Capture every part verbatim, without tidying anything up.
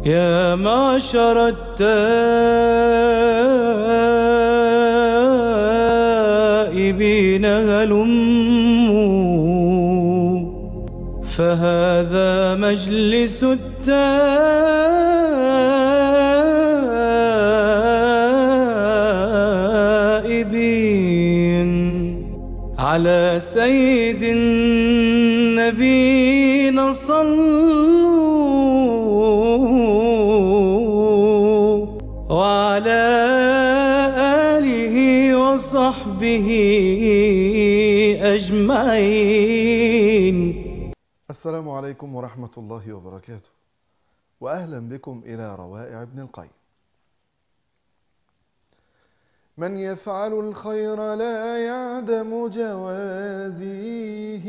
يا معشر التائبين هلموا، فهذا مجلس التائبين. على سيد النبينا صلوا، وعلى آله وصحبه أجمعين. السلام عليكم ورحمة الله وبركاته، وأهلا بكم إلى روائع ابن القيم. من يفعل الخير لا يعدم جوازيه،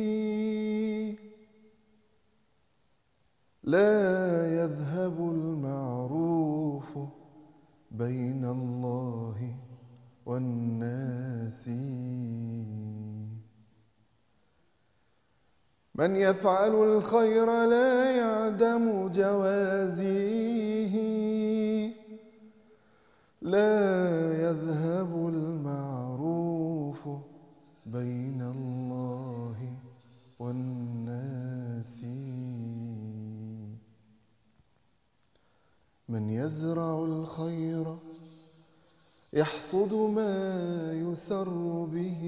لا يذهب المعروف بين الله والناس. من يفعل الخير لا يعدم جوازيه، لا يذهب المعروف بين الله والناس. من يزرع الخير يحصد ما يسر به،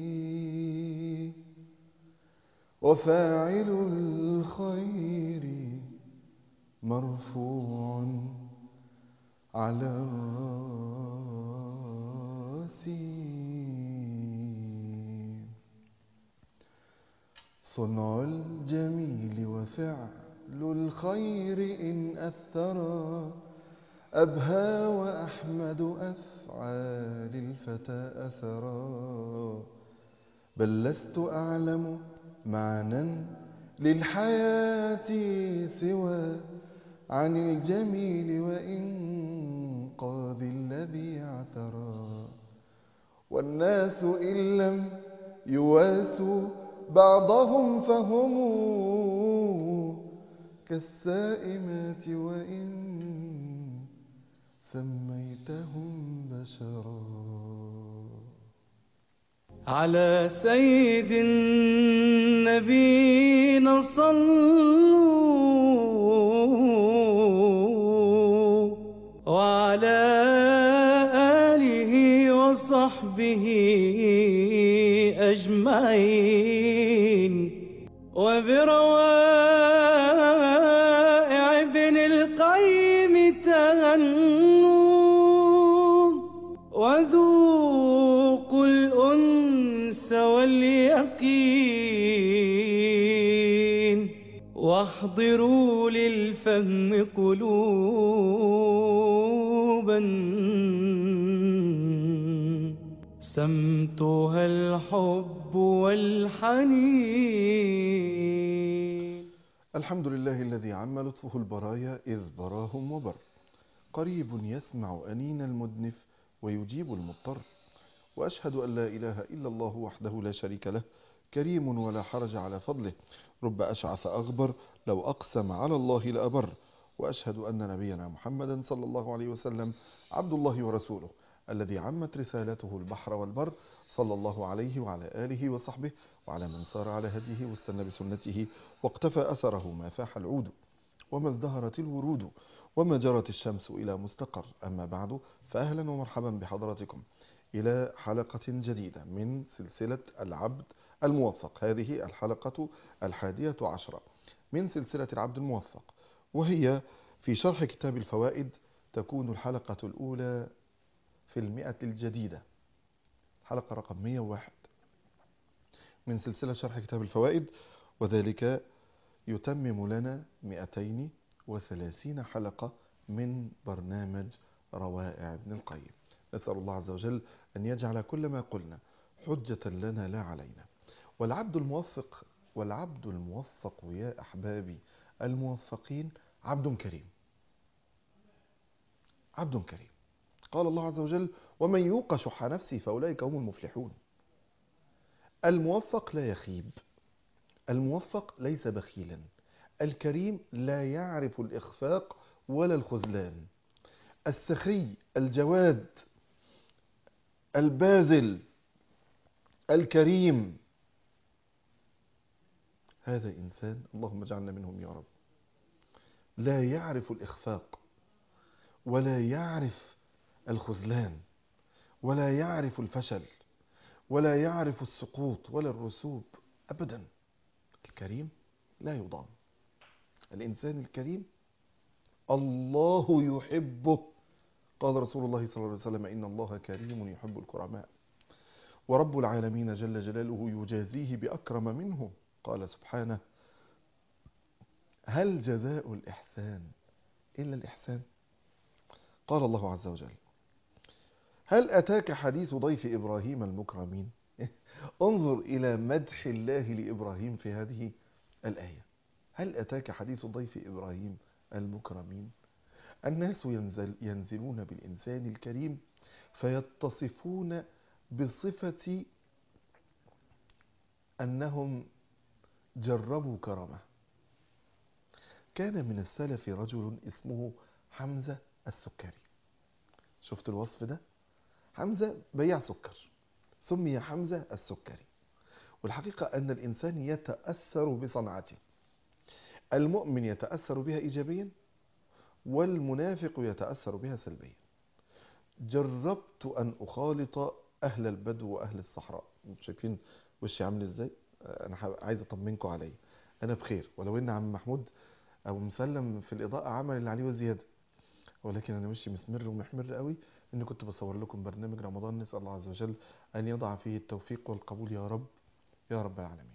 وفاعل الخير مرفوع على الراس. صنع الجميل وفعل الخير إن أثرا، أبهى وأحمد أفعال الفتى أثرا. بل لست أعلم معنى للحياة سوى عن الجميل وإنقاذ الذي اعترى. والناس إن لم يواسوا بعضهم فهم كالسائمات وإن سميتهم بشرا. على سيد النبينا صلوا، وعلى آله وصحبه أجمعين. وبروائع ابن القيم تهنوا، وذوقوا الأنس واليقين، واحضروا للفهم قلوبا سمتها الحب والحنين. الحمد لله الذي عم لطفه البرايا إذ براهم وبر، قريب يسمع أنين المدنف ويجيب المضطر. وأشهد أن لا إله إلا الله وحده لا شريك له، كريم ولا حرج على فضله، رب أشعث أغبر لو أقسم على الله لأبر. وأشهد أن نبينا محمدا صلى الله عليه وسلم عبد الله ورسوله، الذي عمت رسالته البحر والبر، صلى الله عليه وعلى آله وصحبه وعلى من سار على هديه واستنى بسنته واقتفى أثره ما فاح العود وما ازدهرت الورود وما جرت الشمس إلى مستقر. أما بعد، فأهلا ومرحبا بحضراتكم إلى حلقة جديدة من سلسلة العبد الموفق. هذه الحلقة الحادية عشرة من سلسلة العبد الموفق، وهي في شرح كتاب الفوائد. تكون الحلقة الأولى في المئة الجديدة، حلقة رقم مئة وواحد من سلسلة شرح كتاب الفوائد، وذلك يتمم لنا مئتين وثلاثين حلقة من برنامج روائع ابن القيم. نسأل الله عز وجل أن يجعل كل ما قلنا حجة لنا لا علينا. والعبد الموفق والعبد الموفق يا أحبابي الموفقين عبد كريم، عبد كريم. قال الله عز وجل: ومن يوق شح نفسه فأولئك هم المفلحون. الموفق لا يخيب، الموفق ليس بخيلا، الكريم لا يعرف الإخفاق ولا الخذلان. السخي الجواد الباذل الكريم، هذا إنسان اللهم اجعلنا منهم يا رب لا يعرف الإخفاق ولا يعرف الخذلان ولا يعرف الفشل ولا يعرف السقوط ولا الرسوب أبدا. الكريم لا يضام. الإنسان الكريم الله يحبه. قال رسول الله صلى الله عليه وسلم إن الله كريم يحب الكرماء، ورب العالمين جل جلاله يجازيه بأكرم منه. قال سبحانه هل جزاء الإحسان إلا الإحسان؟ قال الله عز وجل هل أتاك حديث ضيف إبراهيم المكرمين؟ انظر إلى مدح الله لإبراهيم في هذه الآية. هل أتاك حديث ضيف إبراهيم المكرمين؟ الناس ينزل ينزلون بالإنسان الكريم فيتصفون بصفة أنهم جربوا كرمه. كان من السلف رجل اسمه حمزة السكري. شفت الوصف ده؟ حمزة بيع سكر، سمي حمزة السكري. والحقيقة أن الإنسان يتأثر بصنعته. المؤمن يتأثر بها إيجابيا والمنافق يتأثر بها سلبيا. جربت أن أخالط أهل البدو وأهل الصحراء. شايفين وشي عامل إزاي؟ أنا عايز أطمنكم علي، أنا بخير، ولو إن عم محمود أو مسلم في الإضاءة عمل اللي عليه وزيادة، ولكن أنا وشي مسمر ومحمر قوي إني كنت بصور لكم برنامج رمضان. نسأل الله عز وجل أن يضع فيه التوفيق والقبول يا رب يا رب العالمين.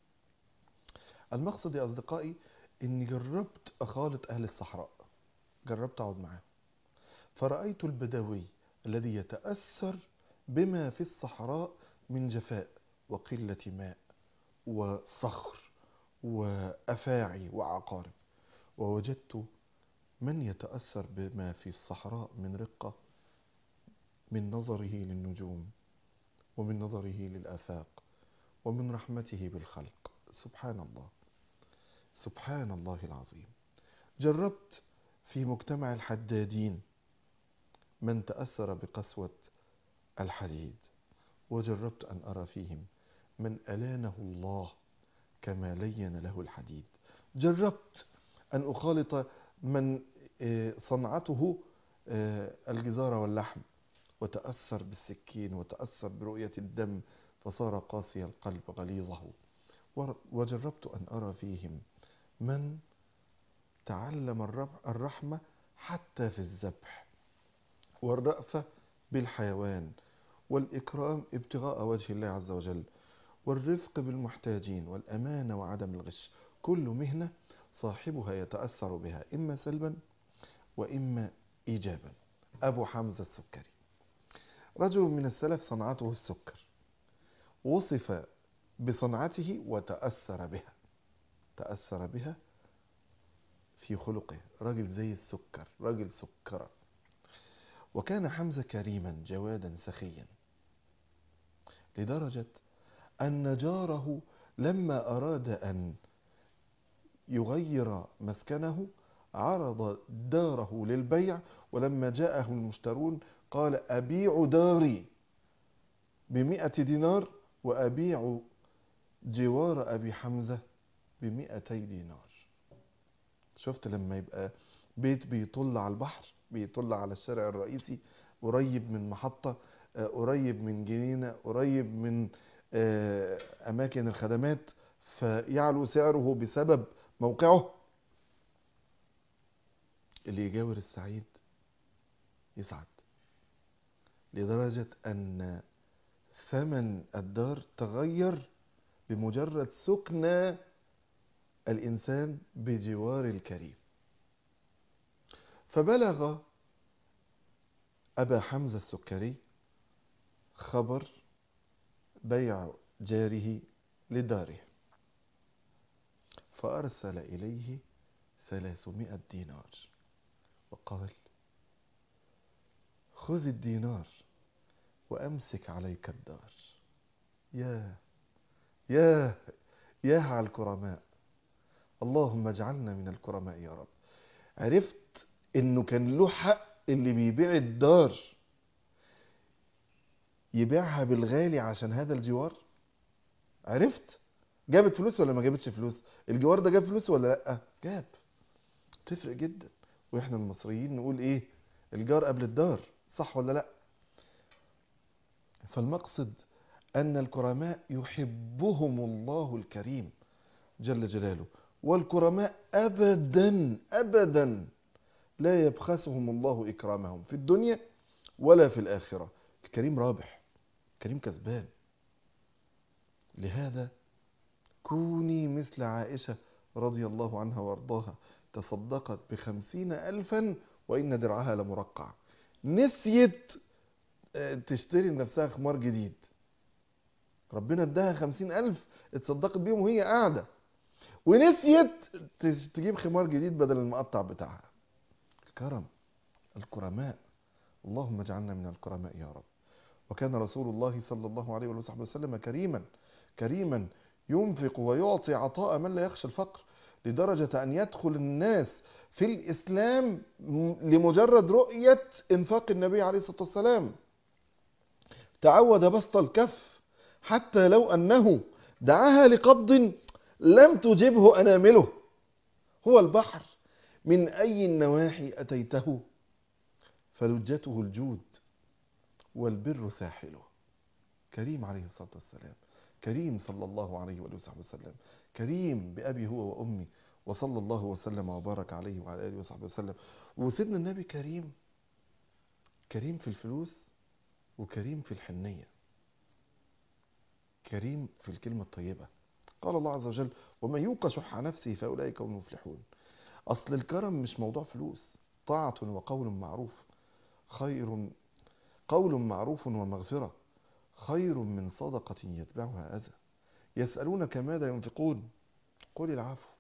المقصد يا أصدقائي إني جربت أخالط أهل الصحراء، جربت أقعد معاهم، فرأيت البدوي الذي يتأثر بما في الصحراء من جفاء وقلة ماء وصخر وأفاعي وعقارب، ووجدت من يتأثر بما في الصحراء من رقة من نظره للنجوم ومن نظره للآفاق ومن رحمته بالخلق. سبحان الله سبحان الله العظيم. جربت في مجتمع الحدادين من تأثر بقسوة الحديد، وجربت أن أرى فيهم من ألانه الله كما لين له الحديد. جربت أن أخالط من صنعته الجزارة واللحم وتأثر بالسكين وتأثر برؤية الدم فصار قاسي القلب غليظه. وجربت أن أرى فيهم من تعلم الرحمة حتى في الذبح، والرأفة بالحيوان، والإكرام ابتغاء وجه الله عز وجل، والرفق بالمحتاجين، والأمانة وعدم الغش. كل مهنة صاحبها يتأثر بها إما سلبا وإما إيجابا. أبو حمزة السكري رجل من السلف صنعته السكر، وصف بصنعته وتأثر بها، تأثر بها في خلقه، رجل زي السكر، رجل سكرة. وكان حمزة كريما جوادا سخيا، لدرجة أن جاره لما أراد أن يغير مسكنه عرض داره للبيع، ولما جاءه المشترون قال أبيع داري بمئة دينار وأبيع جوار أبي حمزة بمئتي دينار. شفت لما يبقى بيت بيطل على البحر، بيطل على الشارع الرئيسي، قريب من محطة، قريب من جنينة، قريب من أماكن الخدمات، فيعلو سعره بسبب موقعه. اللي يجاور السعيد يسعد، لدرجة أن ثمن الدار تغير بمجرد سكن الإنسان بجوار الكريم. فبلغ أبا حمزة السكري خبر بيع جاره لداره، فأرسل إليه ثلاثمائة دينار وقال خذ الدينار وأمسك عليك الدار. يا يا يا على الكرماء. اللهم اجعلنا من الكرماء يا رب. عرفت انه كان له حق اللي بيبيع الدار يبيعها بالغالي عشان هذا الجوار. عرفت جابت فلوس ولا ما جابتش فلوس؟ الجوار ده جاب فلوس ولا لا؟ جاب. تفرق جدا. واحنا المصريين نقول ايه؟ الجار قبل الدار، صح ولا لا؟ فالمقصد ان الكرماء يحبهم الله الكريم جل جلاله، والكرماء ابدا ابدا لا يبخسهم الله اكرامهم في الدنيا ولا في الاخره. الكريم رابح، الكريم كسبان. لهذا كوني مثل عائشة رضي الله عنها وارضاها، تصدقت بخمسين ألفا وإن درعها لمرقع. نسيت تشتري لنفسها خمار جديد، ربنا اداها خمسين ألف اتصدقت بيهم وهي قاعدة، ونسيت تجيب خمار جديد بدل المقطع بتاعها. الكرم، الكرماء، اللهم اجعلنا من الكرماء يا رب. وكان رسول الله صلى الله عليه وصحبه وسلم كريما كريما ينفق ويعطي عطاء من لا يخشى الفقر، لدرجة أن يدخل الناس في الإسلام لمجرد رؤية إنفاق النبي عليه الصلاة والسلام. تعود بسط الكف حتى لو أنه دعاها لقبض لم تجبه أنامله. هو البحر، من أي النواحي أتيته فلجته الجود والبر ساحله. كريم عليه الصلاة والسلام، كريم صلى الله عليه وآله وصحبه وسلم، كريم بأبي هو وأمي، وصلى الله وسلم وبارك عليه وعلى آله وصحبه وسلم. وسيدنا النبي كريم، كريم في الفلوس وكريم في الحنية، كريم في الكلمة الطيبة. قال الله عز وجل: ومن يوق شح نفسه فأولئك هم المفلحون. أصل الكرم مش موضوع فلوس. طاعة وقول معروف خير، قول معروف ومغفرة خير من صدقة يتبعها أذى. يسألونك ماذا ينفقون قل العفو.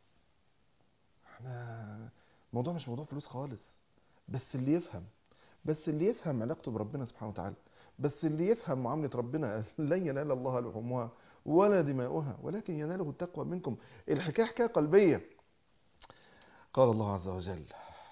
احنا الموضوع مش موضوع فلوس خالص. بس اللي يفهم بس اللي يفهم علاقته بربنا سبحانه وتعالى، بس اللي يفهم معاملة ربنا، لن ينال الله لحومها ولا دماؤها ولكن يناله التقوى منكم. الحكاية حكاية قلبية. قال الله عز وجل: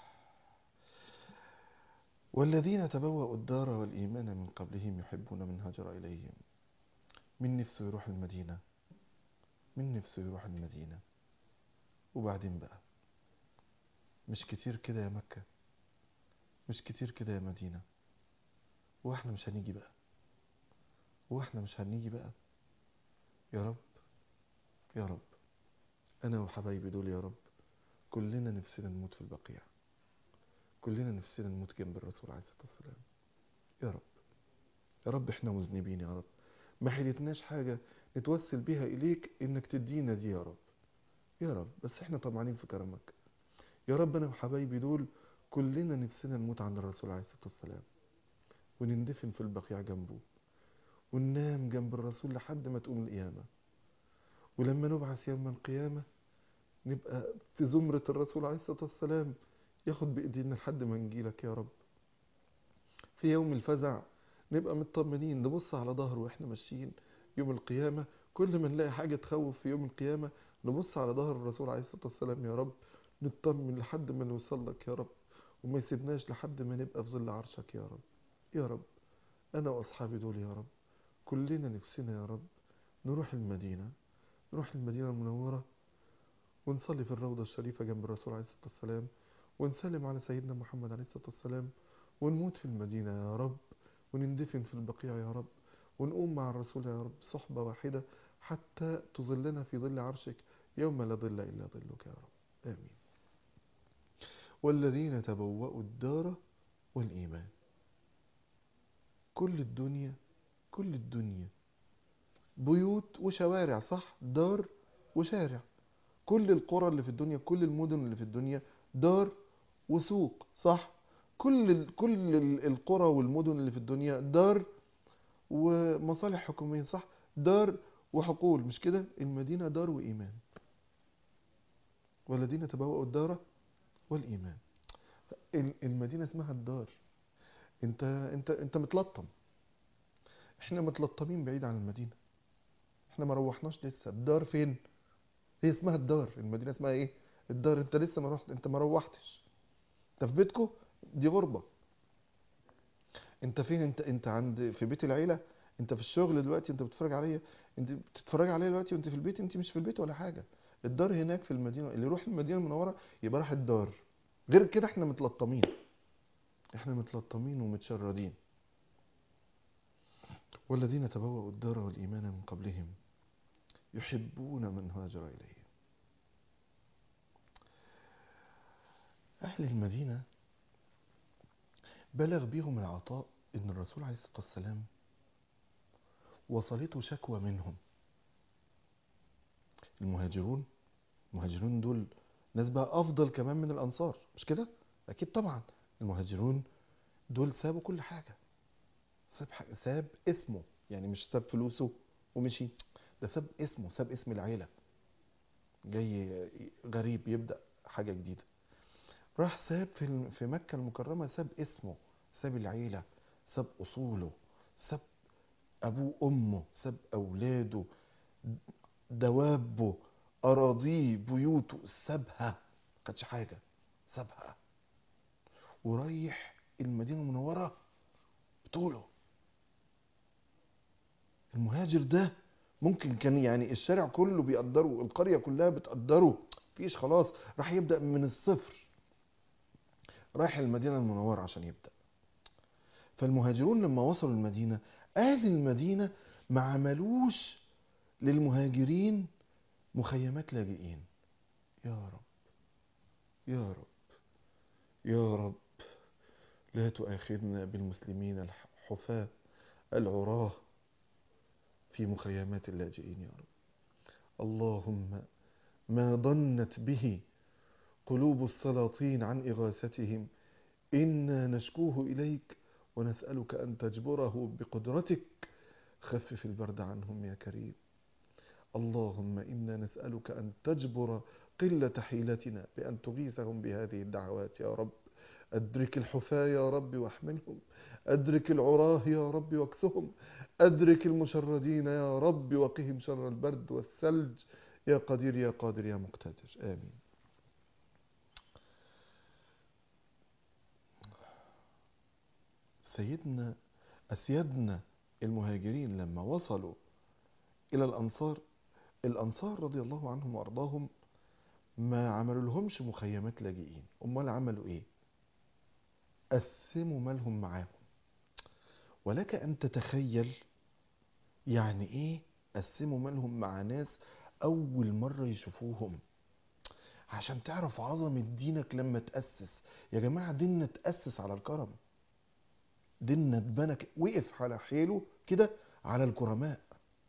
والذين تبوأوا الدار والإيمان من قبلهم يحبون من هاجر إليهم. من نفسه يروح المدينة، من نفسه يروح المدينة. وبعدين بقى، مش كتير كده يا مكة، مش كتير كده يا مدينة، واحنا مش هنيجي بقى، واحنا مش هنيجي بقى. يا رب يا رب، انا وحبايبي دول يا رب كلنا نفسنا نموت في البقيع، كلنا نفسنا نموت جنب الرسول عليه الصلاة والسلام. يا رب يا رب، احنا مذنبين يا رب، ما حيلتناش حاجة نتوسل بيها اليك انك تدينا دي يا رب. يا رب بس احنا طمعانين في كرمك. يا رب انا وحبايبي دول كلنا نفسنا نموت عند الرسول عليه الصلاة والسلام، ونندفن في البقيع جنبه، وننام جنب الرسول لحد ما تقوم القيامة. ولما نبعث يوم القيامة نبقى في زمرة الرسول عليه الصلاة والسلام، ياخد بإيدينا لحد ما نجيلك يا رب. في يوم الفزع نبقى مطمنين، نبص على ظهره واحنا ماشيين يوم القيامة. كل ما نلاقي حاجة تخوف في يوم القيامة نبص على ظهر الرسول عليه الصلاة والسلام يا رب، نطمن لحد ما نوصل لك يا رب، وما يسيبناش لحد ما نبقى في ظل عرشك يا رب. يا رب أنا وأصحابي دول يا رب كلنا نفسنا يا رب نروح المدينة، نروح المدينة المنورة، ونصلي في الروضة الشريفة جنب الرسول عليه الصلاة والسلام، ونسلم على سيدنا محمد عليه الصلاة والسلام، ونموت في المدينة يا رب، ونندفن في البقيع يا رب، ونقوم مع الرسول يا رب صحبة واحدة حتى تظلنا في ظل عرشك يوم لا ظل إلا ظلك يا رب. آمين. والذين تبوأوا الدار والإيمان. كل الدنيا كل الدنيا بيوت وشوارع، صح؟ دار وشارع. كل القرى اللي في الدنيا، كل المدن اللي في الدنيا دار وسوق، صح؟ كل ال كل ال- القرى والمدن اللي في الدنيا دار ومصالح حكومية، صح؟ دار وحقول، مش كده؟ المدينة دار وإيمان. والذين تبوأوا الدار والإيمان. ال- المدينة اسمها الدار. انت انت انت متلطم. احنا متلطمين بعيد عن المدينة، احنا ما روحناش لسه. الدار فين؟ هي اسمها الدار، المدينة اسمها ايه؟ الدار. انت لسه ما رحت، انت ما روحتش، انت في بيتكو، دي غربة. انت فين؟ انت انت عند في بيت العيلة، انت في الشغل دلوقتي، انت بتتفرج عليا، انت بتتفرج عليا دلوقتي وانت في البيت، انت مش في البيت ولا حاجة. الدار هناك في المدينة، اللي يروح المدينة المنورة يبقى راح الدار. غير كده احنا متلطمين، احنا متلطمين ومتشردين. والذين تبوأوا الدار والإيمان من قبلهم يحبون من هاجر إليهم. أهل المدينة بلغ بهم العطاء إن الرسول عليه الصلاة والسلام وصلته شكوى منهم. المهاجرون، المهاجرون دول ناس بقى أفضل كمان من الأنصار، مش كده؟ أكيد طبعا. المهاجرون دول سابوا كل حاجة، ساب, ساب اسمه، يعني مش ساب فلوسه ومشي، ده ساب اسمه، ساب اسم العيلة، جاي غريب يبدأ حاجة جديدة. راح ساب في في مكة المكرمة، ساب اسمه، ساب العيلة، ساب أصوله، ساب أبوه أمه، ساب أولاده، دوابه، أراضيه، بيوته، سابها، خدش حاجة، سابها ورايح المدينة المنورة بطوله. المهاجر ده ممكن كان يعني الشارع كله بيقدره، القرية كلها بتقدره، فيش خلاص، راح يبدأ من الصفر، رايح المدينة المنورة عشان يبدأ. فالمهاجرون لما وصلوا المدينة، أهل المدينة ما عملوش للمهاجرين مخيمات لاجئين. يا رب يا رب يا رب لا تؤاخذنا بالمسلمين الحفاة العراه في مخيمات اللاجئين يا رب. اللهم ما ضنت به قلوب السلاطين عن إغاثتهم إنا نشكوه إليك ونسألك أن تجبره بقدرتك، خفف البرد عنهم يا كريم. اللهم إنا نسألك أن تجبر قلة حيلتنا بأن تغيثهم بهذه الدعوات يا رب. أدرك الحفاة يا رب واحملهم، أدرك العراه يا رب واكسهم، أدرك المشردين يا رب وقهم شر البرد والثلج يا قدير يا قادر يا مقتدر. آمين. سيدنا أسيادنا المهاجرين لما وصلوا إلى الأنصار، الأنصار رضي الله عنهم وأرضاهم ما عملوا لهمش مخيمات لاجئين، أمال عملوا إيه؟ قسموا مالهم معاهم. ولك أن تتخيل يعني إيه قسموا مالهم مع ناس أول مرة يشوفوهم، عشان تعرف عظمة دينك لما تأسس. يا جماعة ديننا تأسس على الكرم، ديننا اتبنى وقف على حيله كده على الكرماء.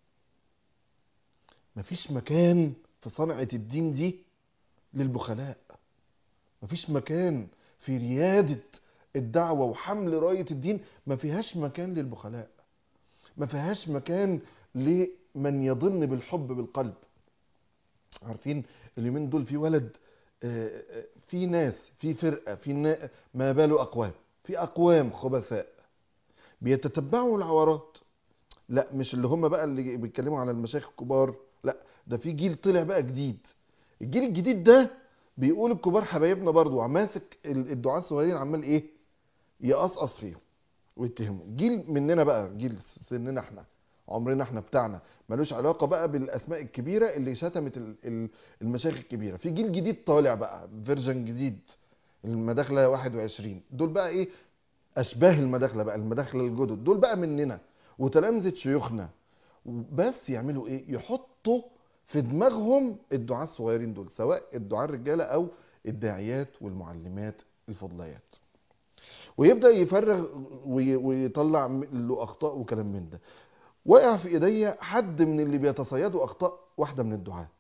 مفيش مكان في صنعة الدين دي للبخلاء، مفيش مكان في ريادة الدعوة وحمل راية الدين، ما فيهاش مكان للبخلاء، ما فيهاش مكان لمن يظن بالحب بالقلب. عارفين اليومين دول في ولد، في ناس، في فرقة، في ما باله أقوام، في أقوام خبثاء بيتتبعوا العورات. لا مش اللي هم بقى اللي بيتكلموا على المشايخ الكبار، لا ده في جيل طلع بقى جديد. الجيل الجديد ده بيقول الكبار حبايبنا برضو، ماسك الدعاة الصغيرين عمال ايه يقصقص فيهم ويتهموا. جيل مننا بقى، جيل سننا احنا، عمرنا احنا بتاعنا، ملوش علاقة بقى بالاسماء الكبيرة اللي شتمت المشايخ الكبيرة. في جيل جديد طالع بقى، فيرجن جديد، المداخلة واحد وعشرين، دول بقى ايه اشباه المداخلة بقى، المداخلة الجدد دول بقى مننا وتلامذة شيوخنا. بس يعملوا ايه؟ يحطوا في دماغهم الدعاة الصغيرين دول، سواء الدعاة الرجالة او الداعيات والمعلمات الفضليات، ويبدأ يفرغ ويطلع له اخطاء وكلام من ده. وقع في ايديا حد من اللي بيتصيدوا اخطاء واحدة من الدعاة،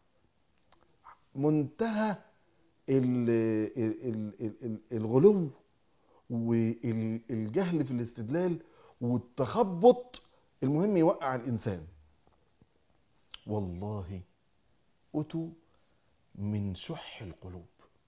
منتهى الغلو والجهل في الاستدلال والتخبط، المهم يوقع الانسان. والله أتوا من شح القلوب.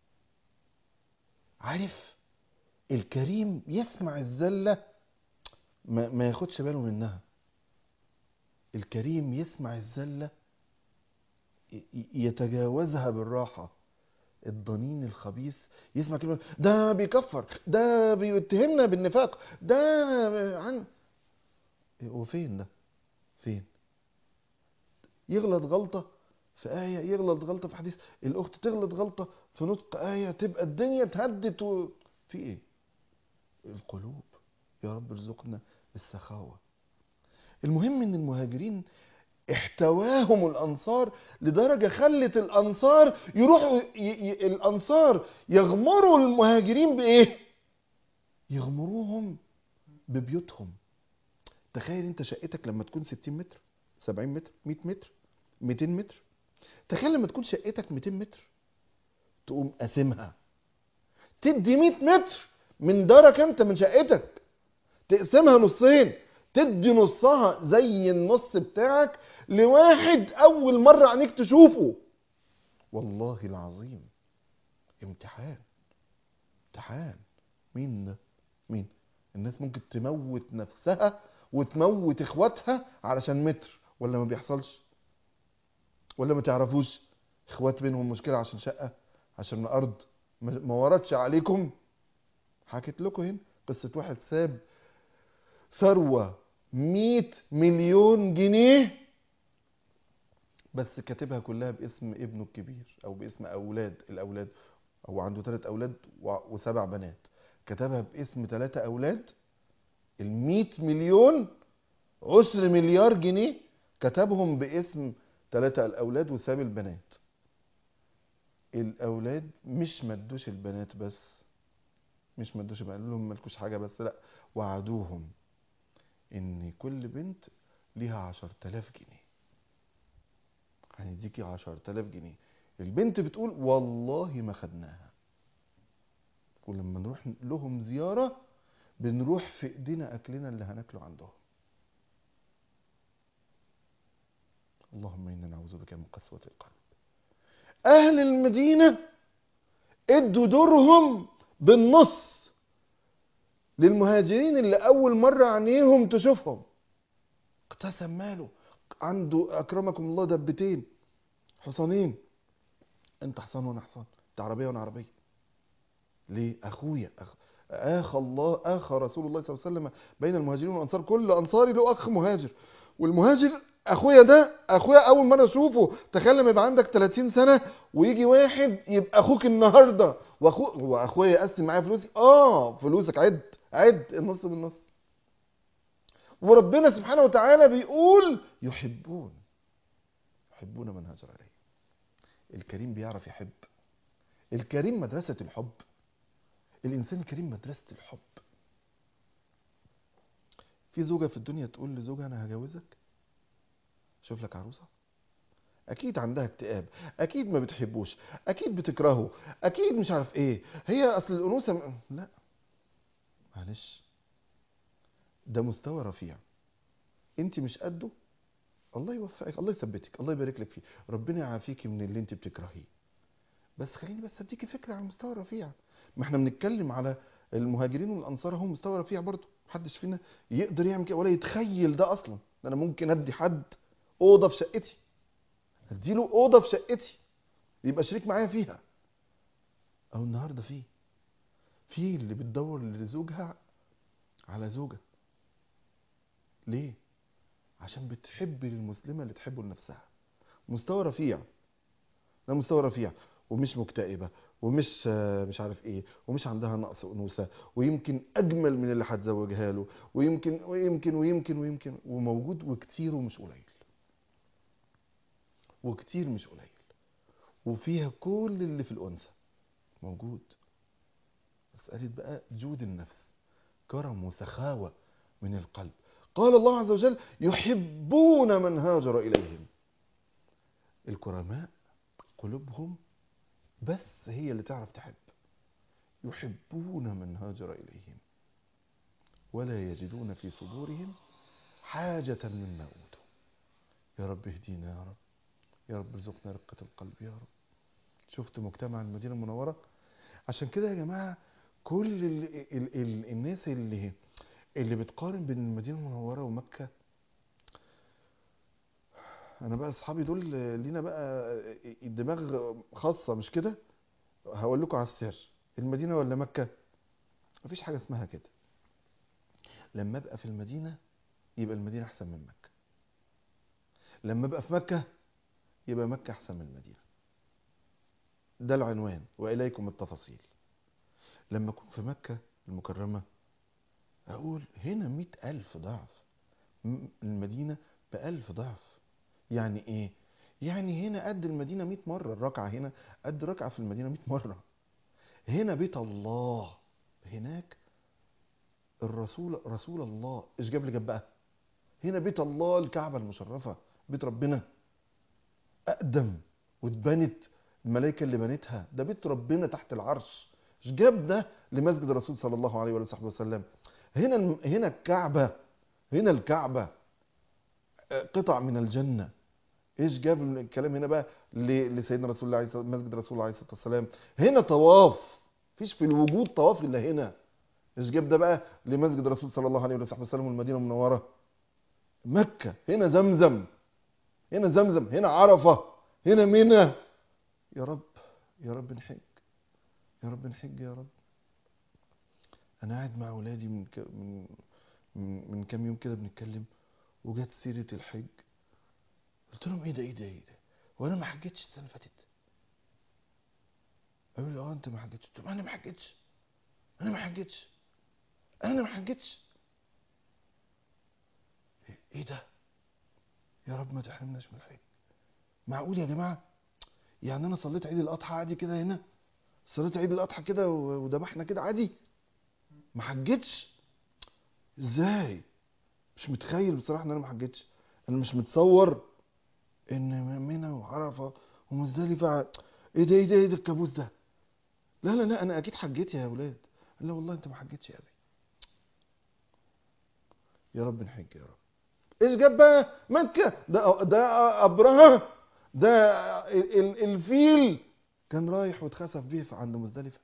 عارف الكريم يسمع الزلة ما, ما ياخدش باله منها، الكريم يسمع الزلة يتجاوزها بالراحة. الضنين الخبيث يسمع كلمة ده بيكفر، ده بيتهمنا بالنفاق، ده عن وفين ده؟ فين؟ يغلط غلطة في آية، يغلط غلطة في حديث، الأخت تغلط غلطة في نطق آية، تبقى الدنيا تهدت و... في إيه؟ القلوب. يا رب ارزقنا السخاوة. المهم إن المهاجرين احتواهم الأنصار لدرجة خلت الأنصار يروحوا ي... ي... الأنصار يغمروا المهاجرين بإيه؟ يغمروهم ببيوتهم. تخيل انت شقتك لما تكون ستين متر، سبعين متر، مية متر، ميتين متر. تخيل لما تكون شقتك ميتين متر، تقوم قاسمها، تدي مية متر من دارك انت من شقتك، تقسمها نصين، تدي نصها زي النص بتاعك لواحد اول مرة عينيك تشوفه. والله العظيم امتحان، امتحان. مين ده؟ مين؟ الناس ممكن تموت نفسها وتموت اخواتها علشان متر، ولا ما بيحصلش؟ ولا ما تعرفوش اخوات بينهم مشكلة عشان شقة، عشان ارض؟ ما وردش عليكم؟ حكيت لكم هنا قصة واحد ساب ثروة مية مليون جنيه بس كاتبها كلها باسم ابنه الكبير او باسم اولاد الاولاد. هو عنده ثلاث اولاد وسبع بنات، كتبها باسم ثلاثة اولاد. المية مليون عشر مليار جنيه كتبهم باسم ثلاثة الاولاد وساب البنات. الاولاد مش مدوش البنات بس، مش مدوش بقى لهم ملكوش حاجة بس، لا، وعدوهم ان كل بنت ليها عشر تلاف جنيه، هنديكي عشر تلاف جنيه. البنت بتقول والله ما خدناها، ولما نروح لهم زيارة بنروح في ايدينا اكلنا اللي هناكله عندهم. اللهم انا نعوذ بك من قسوة القلب. اهل المدينة ادوا دورهم بالنص للمهاجرين اللي اول مرة عينيهم تشوفهم. اقتسم ماله، عنده اكرمكم الله دبتين، حصانين، انت حصان وانا حصان، انت عربية وانا عربية. ليه؟ اخويا أخ... اخ الله اخ رسول الله صلى الله عليه وسلم بين المهاجرين والانصار، كل انصاري له اخ مهاجر، والمهاجر اخويا، ده اخويا اول مره اشوفه. تخيل لما يبقى عندك ثلاثين سنه ويجي واحد يبقى اخوك النهارده، واخو هو اخويا يقسم معايا فلوسي، اه فلوسك عد عد النص بالنص. وربنا سبحانه وتعالى بيقول يحبون يحبون من هاجر اليه. الكريم بيعرف يحب. الكريم مدرسه الحب. الانسان الكريم مدرسه الحب. في زوجة في الدنيا تقول لزوجها انا هجوزك شوف لك عروسة؟ اكيد عندها اكتئاب، اكيد ما بتحبوش، اكيد بتكرهه، اكيد مش عارف ايه، هي اصل الانوثة م... لا معلش، ده مستوى رفيع انت مش قده. الله يوفقك، الله يثبتك، الله يبارك لك فيه، ربنا يعافيكي من اللي انت بتكرهيه. بس خليني بس اديكي فكرة عن المستوى الرفيع. ما احنا بنتكلم على المهاجرين والانصار، هم مستوى رفيع برضه، محدش فينا يقدر يعمل كده ولا يتخيل ده اصلا. انا ممكن ادي حد اوضه في شقتي، اديله اوضه في شقتي يبقى شريك معايا فيها. او النهارده في في اللي بتدور لزوجها على زوجه. ليه؟ عشان بتحب للمسلمه اللي تحبه لنفسها. مستوى رفيع، ده مستوى رفيع، ومش مكتئبه، ومش مش عارف ايه، ومش عندها نقص انوثه، ويمكن اجمل من اللي هتزوجها له، ويمكن ويمكن ويمكن ويمكن وموجود، وكتير ومش قليل، وكتير مش قليل، وفيها كل اللي في الانثى موجود. مسألة بقى جود النفس، كرم وسخاوة من القلب. قال الله عز وجل يحبون من هاجر إليهم. الكرماء قلوبهم بس هي اللي تعرف تحب. يحبون من هاجر إليهم ولا يجدون في صدورهم حاجة مما أوتوا. يا رب اهدينا يا رب، يا رب ارزقنا رقة القلب يا رب. شفت مجتمع المدينة المنورة؟ عشان كده يا جماعة كل ال ال ال الناس اللي اللي بتقارن بين المدينة المنورة ومكة انا بقى اصحابي دول لينا بقى الدماغ خاصة مش كده. هقول لكم على السر، المدينة ولا مكة؟ مفيش حاجة اسمها كده. لما ابقى في المدينة يبقى المدينة احسن من مكة، لما ابقى في مكة يبقى مكة احسن من المدينة. ده العنوان واليكم التفاصيل. لما اكون في مكة المكرمة اقول هنا مئة الف ضعف، م- المدينة بألف ضعف. يعني ايه؟ يعني هنا قد المدينة مئة مرة، الركعة هنا قد ركعة في المدينة مئة مرة. هنا بيت الله، هناك الرسول رسول الله. ايش جاب لي جاب بقى؟ هنا بيت الله، الكعبة المشرفة، بيت ربنا أقدم واتبنت، الملائكة اللي بنتها، ده بيت ربنا تحت العرش. ايش جاب ده لمسجد الرسول صلى الله عليه وصحبه وسلم؟ هنا هنا الكعبة، هنا الكعبة قطع من الجنة. ايش جاب الكلام هنا بقى ل- لسيدنا رسول الله عليه الصلاة- مسجد رسول الله عليه الصلاة والسلام؟ هنا طواف، مفيش في الوجود طواف الا هنا. ايش جاب ده بقى لمسجد الرسول صلى الله عليه وصحبه وسلم والمدينة المنورة؟ مكة، هنا زمزم، هنا زمزم، هنا عرفة، هنا منى. يا رب، يا رب نحج، يا رب نحج يا رب. انا قاعد مع اولادي من ك... من من, من كام يوم كده بنتكلم، وجت سيرة الحج. قلت لهم ايه ده ايه ده ايه ده، وانا ما حجتش السنة اللي فاتت؟ قالوا لي اه انت ما حجتش. قلت لهم انا ما حجتش، انا ما حجتش، انا ما حجتش. ايه إيه ده؟ يا رب ما تحرمناش من الحج. معقول يا جماعة؟ يعني انا صليت عيد الاضحى عادي كده هنا، صليت عيد الاضحى كده و- وذبحنا كده عادي، ما حجتش؟ ازاي؟ مش متخيل بصراحه ان انا ما حجتش. انا مش متصور ان منى وعرفه ومزدلفه، ايه ده ايه ده ايه ده الكابوس ده. لا لا لا، انا اكيد حجيت يا اولاد. لا والله انت ما حجتش يا ابي. يا رب نحج يا رب. ايش جاب بقى مكه؟ ده ده ابرهه، ده ال- ال- الفيل كان رايح واتخسف بيه في عند مزدلفه،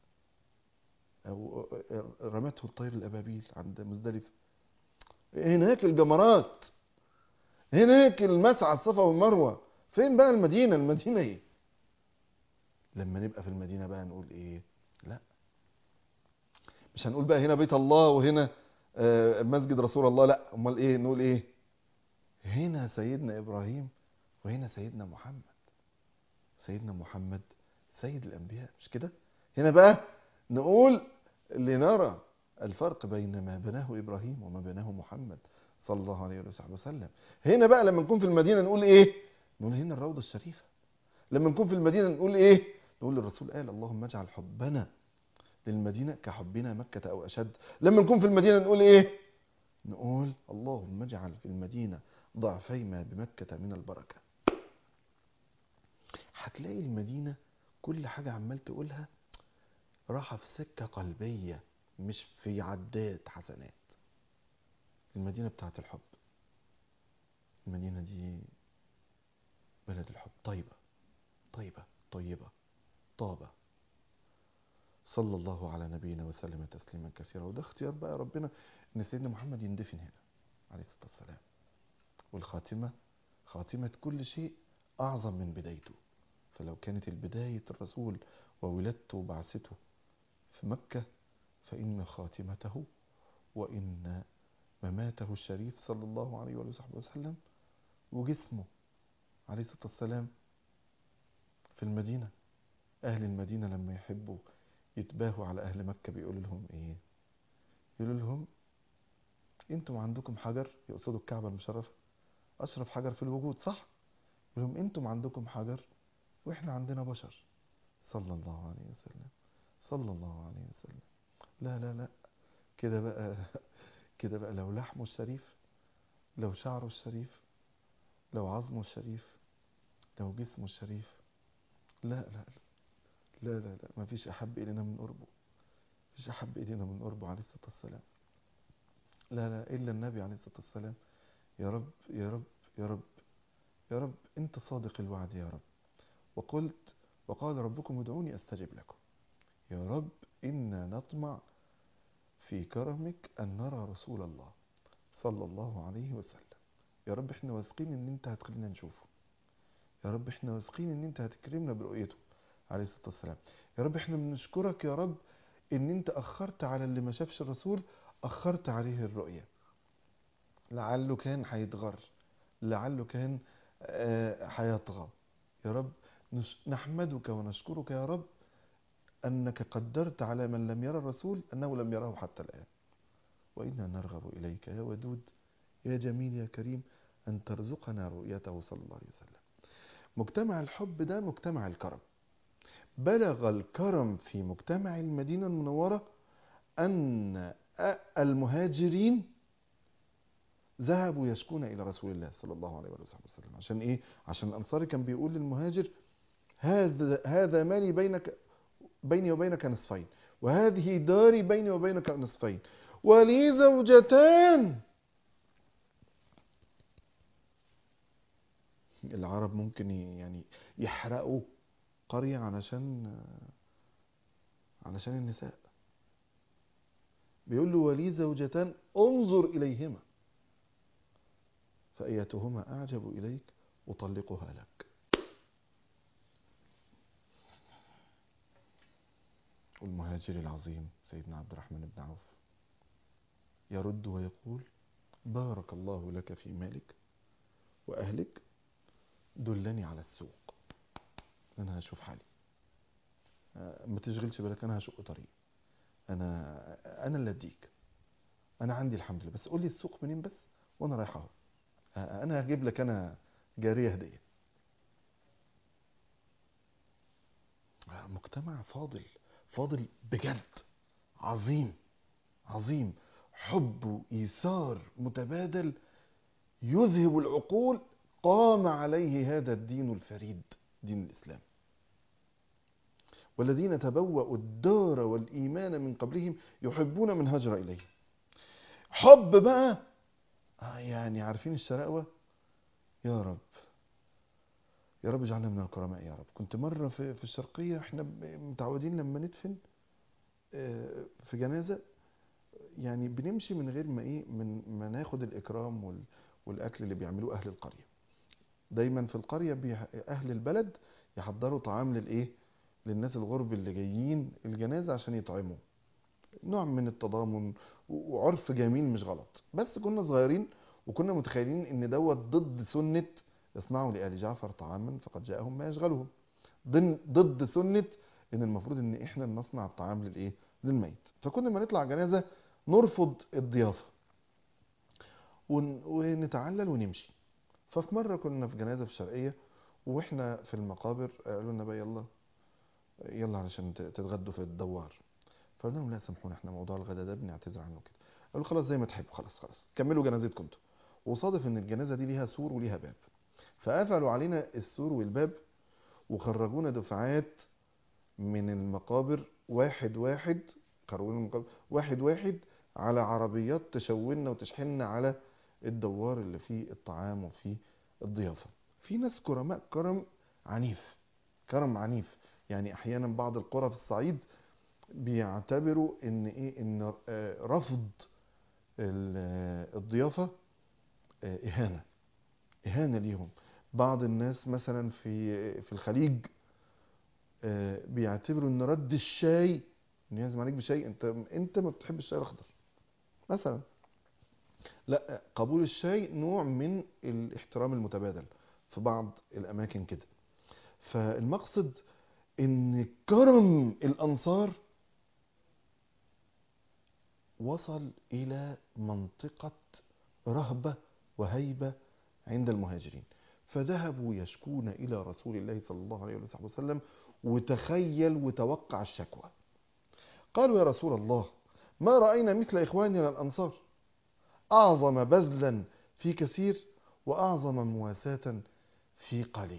او رمته الطير الابابيل عند مزدلفه. هناك الجمرات، هناك المسعى الصفا والمروه. فين بقى المدينه؟ المدينه ايه؟ لما نبقى في المدينه بقى نقول ايه؟ لا، مش هنقول بقى هنا بيت الله وهنا آه، مسجد رسول الله، لا. امال ايه نقول؟ ايه؟ هنا سيدنا ابراهيم وهنا سيدنا محمد. سيدنا محمد سيد الانبياء، مش كده؟ هنا بقى نقول لنرى الفرق بين ما بناه ابراهيم وما بناه محمد صلى الله عليه وسلم. هنا بقى لما نكون في المدينه نقول ايه؟ نقول هنا الروضه الشريفه. لما نكون في المدينه نقول ايه؟ نقول الرسول قال اللهم اجعل حبنا للمدينه كحبنا مكه او اشد. لما نكون في المدينه نقول ايه؟ نقول اللهم اجعل في المدينه ضعفي ما بمكه من البركه. هتلاقي المدينه كل حاجه عمال تقولها راحه في سكه قلبيه، مش في عداد حسنات. المدينه بتاعت الحب، المدينه دي بلد الحب، طيبه طيبه طيبه طابه. صلى الله على نبينا وسلم تسليما كثيرا. وده اختيار بقى ربنا ان سيدنا محمد يندفن هنا عليه الصلاه والسلام. والخاتمه، خاتمه كل شيء اعظم من بدايته. فلو كانت البدايه الرسول وولادته وبعثته في مكه، فان خاتمته وان مماته الشريف صلى الله عليه وصحبه وسلم وجسمه عليه الصلاه والسلام في المدينه. اهل المدينه لما يحبوا يتباهوا على اهل مكه بيقولوا لهم ايه؟ يقولوا لهم انتم عندكم حجر، يقصدوا الكعبة المشرفة، اشرف حجر في الوجود، صح؟ يقول لهم انتم عندكم حجر واحنا عندنا بشر. صلى الله عليه وسلم، صلى الله عليه وسلم. لا لا لا، كده بقى كده بقى لو لحمه الشريف، لو شعره الشريف، لو عظمه الشريف، لو جسمه الشريف، لا لا لا لا لا, لا. ما فيش احب الينا من قربه، مفيش احب الينا من قربه عليه الصلاة والسلام. لا لا الا النبي عليه الصلاة والسلام. يا رب يا رب يا رب يا رب انت صادق الوعد يا رب. وقلت وقال ربكم ادعوني استجب لكم. يا رب إنا نطمع في كرمك أن نرى رسول الله صلى الله عليه وسلم. يا رب احنا واثقين ان انت هتخلينا نشوفه، يا رب احنا واثقين ان انت هتكرمنا برؤيته عليه الصلاة والسلام، يا رب احنا بنشكرك يا رب ان انت اخرت على اللي ما شافش الرسول، اخرت عليه الرؤية، لعله كان هيتغر، لعله كان آه، هيطغى. يا رب نش- نحمدك ونشكرك يا رب أنك قدرت على من لم يرى الرسول أنه لم يره حتى الآن، وإنا نرغب إليك يا ودود يا جميل يا كريم أن ترزقنا رؤيته صلى الله عليه وسلم. مجتمع الحب ده مجتمع الكرم. بلغ الكرم في مجتمع المدينة المنورة أن المهاجرين ذهبوا يشكون إلى رسول الله صلى الله عليه وسلم. عشان إيه؟ عشان الأنصاري كان بيقول للمهاجر هذا هذا مالي بينك بيني وبينك نصفين، وهذه داري بيني وبينك نصفين، ولي زوجتان. العرب ممكن يعني يحرقوا قرية علشان علشان النساء. بيقول له ولي زوجتان انظر إليهما فأيتهما أعجب إليك أطلقها لك. والمهاجر العظيم سيدنا عبد الرحمن بن عوف يرد ويقول بارك الله لك في مالك وأهلك، دلني على السوق أنا هشوف حالي، ما تشغلش بالك، أنا هشق طريق، أنا أنا اللي أديك، أنا عندي الحمد لله، بس قول لي السوق منين بس وأنا رايح أهو، أنا هجيب لك أنا جارية هدية. مجتمع فاضل فاضل بجد، عظيم عظيم، حب وإيثار متبادل يذهب العقول، قام عليه هذا الدين الفريد دين الإسلام. والذين تبوأوا الدار والإيمان من قبلهم يحبون من هاجر إليه. حب بقى آه يعني عارفين الشراءوة. يا رب يا رب اجعلنا من الكرماء يا رب. كنت مرة في في الشرقية، احنا متعودين لما ندفن في جنازة يعني بنمشي من غير ما ايه من ما ناخد الإكرام وال والأكل اللي بيعملوه أهل القرية. دايما في القرية أهل البلد يحضروا طعام للإيه للناس الغرب اللي جايين الجنازة عشان يطعموا، نوع من التضامن وعرف جميل مش غلط. بس كنا صغيرين وكنا متخيلين ان دوت ضد سنة اصنعوا لآل جعفر طعاما فقد جاءهم ما يشغلهم، ضد سنة ان المفروض ان احنا نصنع الطعام للايه للميت. فكنا لما نطلع جنازة نرفض الضيافة ونتعلل ونمشي. ففي مرة كنا في جنازة في الشرقية واحنا في المقابر قالوا لنا بقى يلا يلا علشان تتغدوا في الدوار. فقلنا لهم لا سامحونا احنا موضوع الغدا ده بنعتذر عنه كده. قالوا خلاص زي ما تحبوا، خلاص خلاص كملوا جنازتكم انتوا. وصادف ان الجنازه دي ليها سور وليها باب، فقفلوا علينا السور والباب وخرجونا دفعات من المقابر واحد واحد، خرجونا من المقابر واحد واحد على عربيات تشونا وتشحننا على الدوار اللي فيه الطعام وفيه الضيافه. في ناس كرماء كرم عنيف، كرم عنيف. يعني احيانا بعض القرى في الصعيد بيعتبروا ان ايه ان رفض الضيافة اهانة اهانة ليهم. بعض الناس مثلا في في الخليج بيعتبروا ان رد الشاي ان يعزم عليك بشاي انت انت ما بتحبش الشاي الاخضر مثلا، لا قبول الشاي نوع من الاحترام المتبادل في بعض الاماكن كده. فالمقصد ان كرم الانصار وصل إلى منطقة رهبة وهيبة عند المهاجرين، فذهبوا يشكون إلى رسول الله صلى الله عليه وسلم. وتخيل وتوقع الشكوى. قالوا يا رسول الله ما رأينا مثل إخواننا الأنصار، أعظم بذلا في كثير وأعظم مواساة في قليل،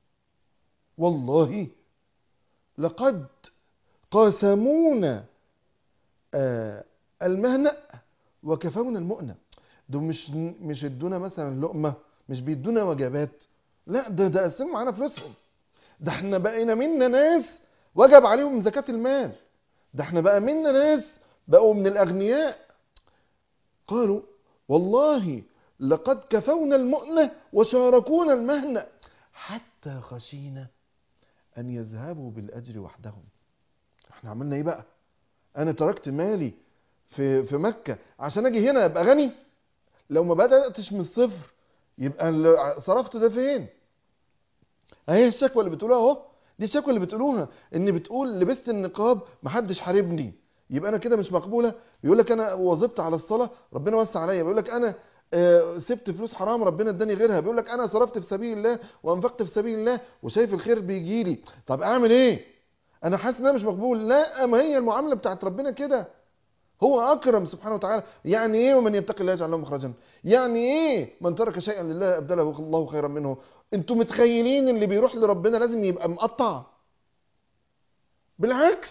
والله لقد قاسمونا آه المهنأ وكفونا المؤنة. دول مش مش ادونا مثلا لقمة، مش بيدونا وجبات، لا ده ده قسموا معانا فلوسهم. ده احنا بقينا منا ناس وجب عليهم زكاة المال، ده احنا بقى منا ناس بقوا من الأغنياء. قالوا والله لقد كفونا المؤنة وشاركونا المهنة حتى خشينا أن يذهبوا بالأجر وحدهم. احنا عملنا ايه بقى؟ أنا تركت مالي في في مكة عشان أجي هنا أبقى غني؟ لو ما بدأتش من الصفر يبقى اللي صرفت ده فين؟ اهي الشكوى اللي بتقولوها اهو، دي الشكوى اللي بتقولوها، ان بتقول لبست النقاب محدش حاربني يبقى انا كده مش مقبوله. بيقول لك انا واظبت على الصلاه ربنا وسع عليا. بيقول لك انا آه، سبت فلوس حرام ربنا اداني غيرها. بيقول لك انا صرفت في سبيل الله وانفقت في سبيل الله وشايف الخير بيجي لي. طب اعمل ايه؟ انا حاسس ان انا مش مقبول. لا، ما هي المعامله بتاعت ربنا كده، هو اكرم سبحانه وتعالى. يعني ايه ومن يتق الله يجعل له مخرجا؟ يعني ايه من ترك شيئا لله ابدله الله خيرا منه؟ انتوا متخيلين اللي بيروح لربنا لازم يبقى مقطع؟ بالعكس،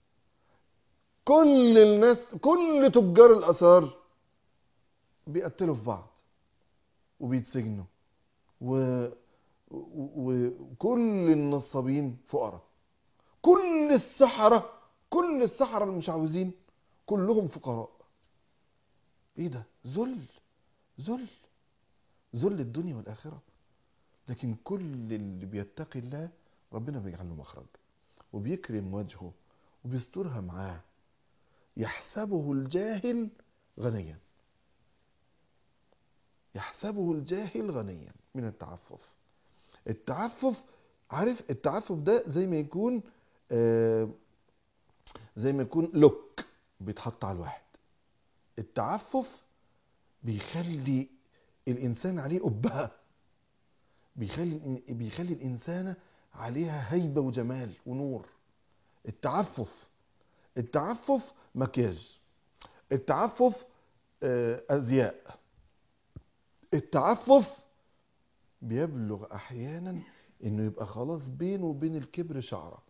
كل الناس، كل تجار الاثار بيقتلوا في بعض وبيتسجنوا و... و- وكل النصابين فقراء، كل السحرة كل السحرة المشعوذين كلهم فقراء. ايه ده؟ ذل ذل ذل الدنيا والآخرة. لكن كل اللي بيتقي الله ربنا بيجعل له مخرج وبيكرم وجهه وبيسترها معاه. يحسبه الجاهل غنيا، يحسبه الجاهل غنيا من التعفف. التعفف، عارف التعفف ده زي ما يكون آه زي ما يكون لوك بيتحط على الواحد. التعفف بيخلي الإنسان عليه أبهة، بيخلي بيخلي الإنسان عليها هيبة وجمال ونور. التعفف التعفف مكياج، التعفف آه، أزياء، التعفف بيبلغ أحيانا إنه يبقى خلاص بينه وبين الكبر شعرة.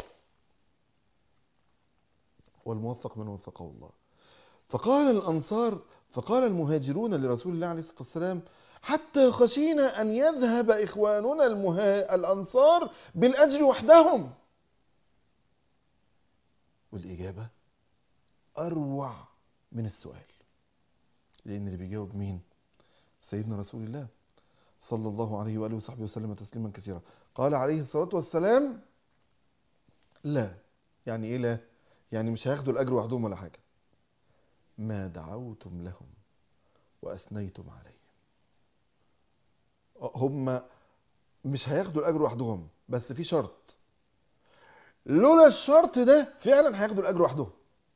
والموفق من وفقه الله. فقال الأنصار فقال المهاجرون لرسول الله عليه الصلاة والسلام حتى خشينا أن يذهب إخواننا المها... الأنصار بالأجر وحدهم. والإجابة أروع من السؤال، لأن اللي بيجاوب مين؟ سيدنا رسول الله صلى الله عليه وآله وصحبه وسلم تسليما كثيرا. قال عليه الصلاة والسلام لا. يعني إيه لا؟ يعني مش هياخدوا الأجر وحدهم ولا حاجة، ما دعوتم لهم وأثنيتم عليهم. هم مش هياخدوا الأجر وحدهم، بس في شرط. لولا الشرط ده فعلا هياخدوا الأجر وحدهم،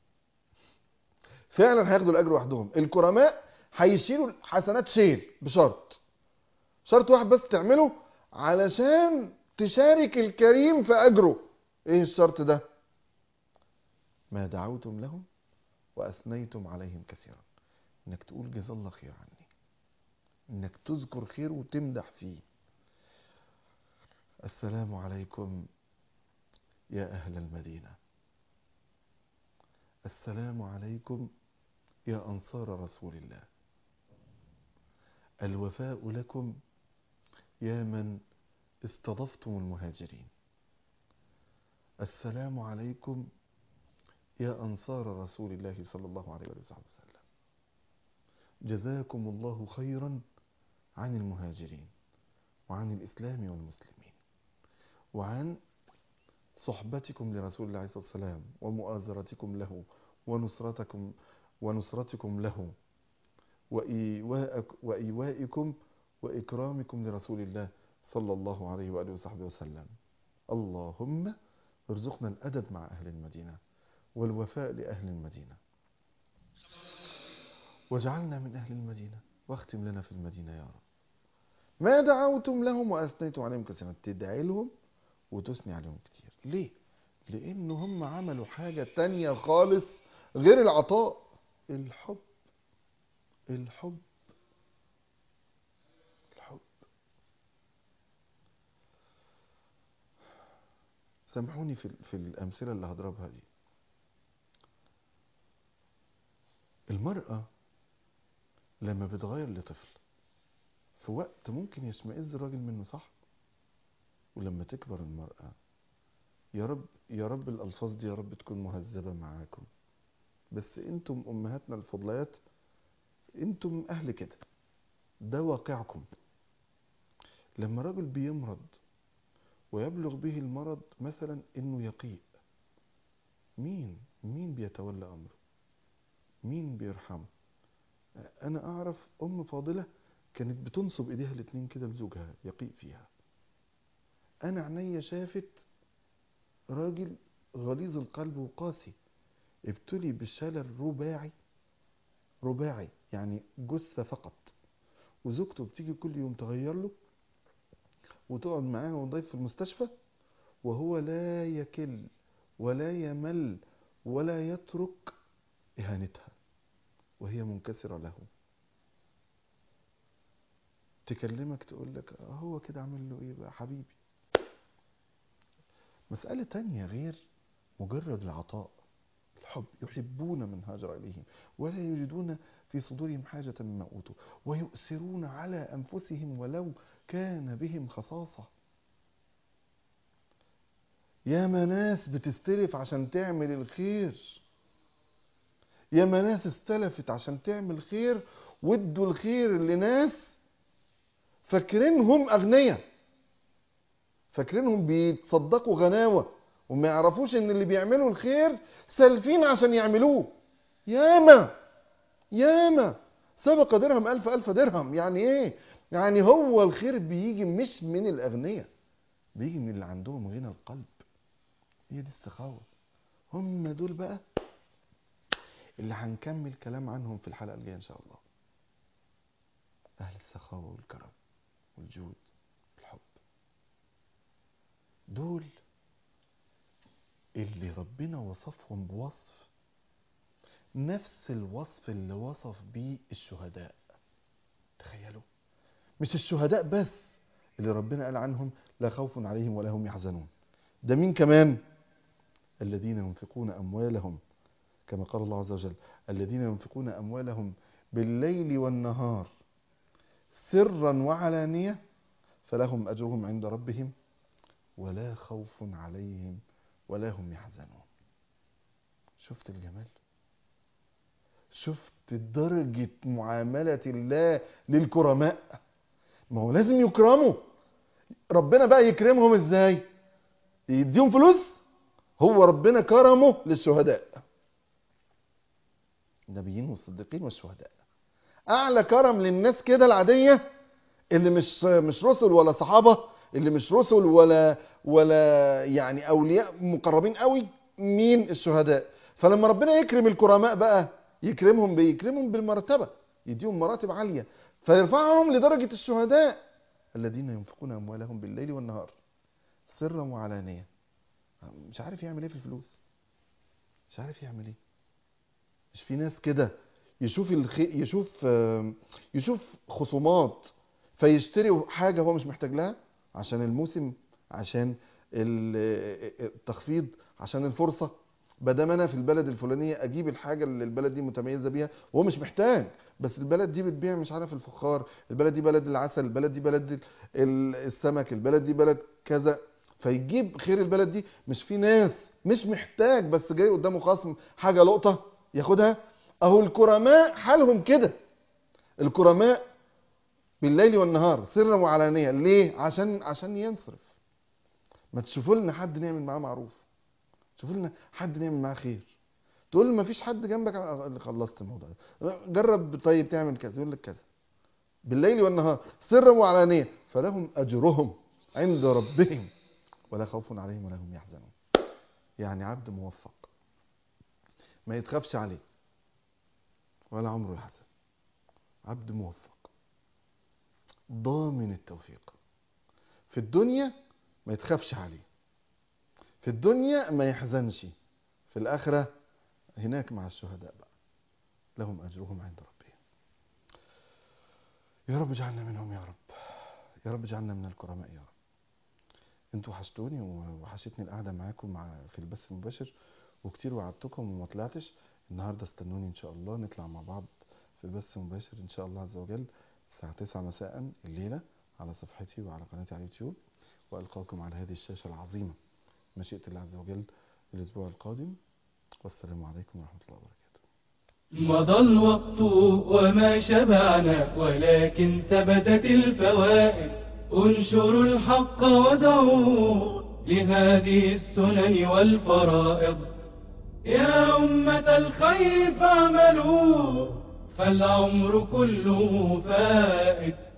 فعلا هياخدوا الأجر وحدهم. الكرماء هيشيلوا حسنات شيل بشرط، شرط واحد بس تعمله علشان تشارك الكريم في أجره. إيه الشرط ده؟ ما دعوتم لهم وأثنيتم عليهم كثيرا. إنك تقول جزا الله خير عني، إنك تذكر خير وتمدح فيه. السلام عليكم يا أهل المدينة، السلام عليكم يا أنصار رسول الله، الوفاء لكم يا من استضفتم المهاجرين، السلام عليكم يا أنصار رسول الله صلى الله عليه وسلم. جزاكم الله خيرا عن المهاجرين وعن الإسلام والمسلمين وعن صحبتكم لرسول الله عليه الصلاة والسلام ومؤازرتكم له ونصرتكم ونصرتكم له وإيوائكم وإكرامكم لرسول الله صلى الله عليه وآله وصحبه وسلم. اللهم ارزقنا الأدب مع أهل المدينة والوفاء لأهل المدينة، واجعلنا من أهل المدينة، واختم لنا في المدينة يا رب. ما دعوتم لهم وأثنيتم عليهم كثيرا، تدعي لهم وتثني عليهم كتير. ليه؟ لأن هم عملوا حاجة تانية خالص غير العطاء. الحب الحب الحب. سامحوني في, في الأمثلة اللي هضربها دي. المرأة لما بتغير لطفل في وقت ممكن يشمئز الراجل منه، صح؟ ولما تكبر المرأة، يا رب يا رب الألفاظ دي يا رب تكون مهذبة معاكم، بس انتم أمهاتنا الفضليات، انتم أهل كده. ده واقعكم. لما رجل بيمرض ويبلغ به المرض مثلا انه يقيء، مين مين بيتولى امره؟ مين بيرحمه؟ انا اعرف ام فاضلة كانت بتنصب ايديها الاتنين كده لزوجها يقيء فيها. انا عينيا شافت راجل غليظ القلب وقاسي ابتلي بالشلل رباعي، رباعي يعني جثة فقط، وزوجته بتيجي كل يوم تغير له وتقعد معاه وضيف في المستشفى، وهو لا يكل ولا يمل ولا يترك إهانتها وهي منكسرة له. تكلمك تقول لك هو كده عمل له ايه بقى حبيبي. مسألة تانية غير مجرد العطاء، الحب. يحبون من هاجر إليهم ولا يجدون في صدورهم حاجة مما أوتوا ويؤثرون على أنفسهم ولو كان بهم خصاصة. يا ناس بتستلف عشان تعمل الخير، يا ناس استلفت عشان تعمل خير وادوا الخير لناس فاكرينهم أغنياء، فاكرينهم بيتصدقوا غناوة، وما يعرفوش ان اللي بيعملوا الخير سالفين عشان يعملوه. ياما ياما سبق درهم ألف ألف درهم. يعني ايه؟ يعني هو الخير بيجي مش من الأغنياء، بيجي من اللي عندهم غنى القلب. هي دي السخاوة. هم دول بقى اللي هنكمل كلام عنهم في الحلقة الجاية إن شاء الله. أهل السخاوة والكرم والجود والحب، دول اللي ربنا وصفهم بوصف نفس الوصف اللي وصف بيه الشهداء. تخيلوا، مش الشهداء بس اللي ربنا قال عنهم لا خوف عليهم ولا هم يحزنون، ده مين كمان؟ الذين ينفقون أموالهم كما قال الله عز وجل الذين ينفقون أموالهم بالليل والنهار سرا وعلانية فلهم أجرهم عند ربهم ولا خوف عليهم ولا هم يحزنون. شفت الجمال؟ شفت درجة معاملة الله للكرماء؟ ما هو لازم يكرموا. ربنا بقى يكرمهم ازاي؟ يديهم فلوس؟ هو ربنا كرمه للشهداء، النبيين والصديقين والشهداء. اعلى كرم للناس كده العادية اللي مش مش رسل ولا صحابة، اللي مش رسل ولا ولا يعني اولياء مقربين قوي، مين؟ الشهداء. فلما ربنا يكرم الكرماء بقى يكرمهم بيكرمهم بالمرتبة، يديهم مراتب عالية فيرفعهم لدرجة الشهداء. الذين ينفقون اموالهم بالليل والنهار سرا وعلانية. مش عارف يعمل ايه في الفلوس، مش عارف يعمل ايه. مش في ناس كده يشوف الخي... يشوف يشوف خصومات فيشتري حاجة هو مش محتاج لها عشان الموسم، عشان التخفيض، عشان الفرصة. بدل انا في البلد الفلانية اجيب الحاجة اللي البلد دي متميزة بيها وهو مش محتاج، بس البلد دي بتبيع مش عارف الفخار، البلد دي بلد العسل، البلد دي بلد السمك، البلد دي بلد كذا، فيجيب خير البلد دي. مش في ناس مش محتاج بس جاي قدامه خصم حاجة لقطة ياخدها؟ اهو الكرماء حالهم كده. الكرماء بالليل والنهار سرا وعلانية. ليه؟ عشان عشان ينصرف. ما تشوفوا لنا حد نعمل معاه معروف، شوفوا لنا حد نعمل معاه خير. تقول ما فيش حد جنبك، خلصت الموضوع ده، جرب طيب تعمل كذا، يقول لك كذا. بالليل والنهار سرا وعلانية فلهم أجرهم عند ربهم ولا خوف عليهم ولا هم يحزنون. يعني عبد موفق ما يتخافش عليه ولا عمره يحزن، عبد موفق ضامن التوفيق. في الدنيا ما يتخافش عليه، في الدنيا ما يحزنش، في الآخرة هناك مع الشهداء بقى لهم أجرهم عند ربهم. يا رب اجعلنا منهم يا رب، يا رب اجعلنا من الكرماء يا رب. انتوا وحشتوني ووحشتني القعدة معاكم مع في البث المباشر، وكتير وعدتكم وما طلعتش. النهاردة استنوني ان شاء الله نطلع مع بعض في البث المباشر ان شاء الله عز وجل الساعة تسعة مساء الليلة على صفحتي وعلى قناتي على اليوتيوب، وألقاكم على هذه الشاشة العظيمة مشيئة الله عز وجل الأسبوع القادم. والسلام عليكم ورحمة الله وبركاته. مضى الوقت وما شبعنا ولكن ثبتت الفوائد. انشروا الحق ودعوا لهذه السنن والفرائض. يا أمة الخير فاعملوا فالعمر كله فائت.